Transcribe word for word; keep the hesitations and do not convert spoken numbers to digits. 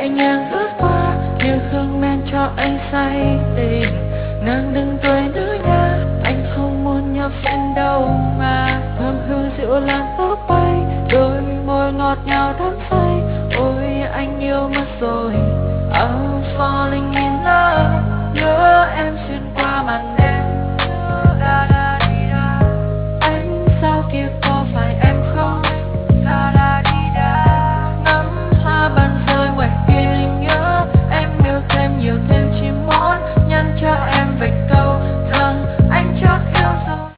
nhàng lướt qua như hương men cho anh say tình. Nàng đừng tuổi nữ nha, anh không muốn nhập viện đâu mà. Thơm hương dịu lan tóc bay, đôi môi ngọt ngào đắm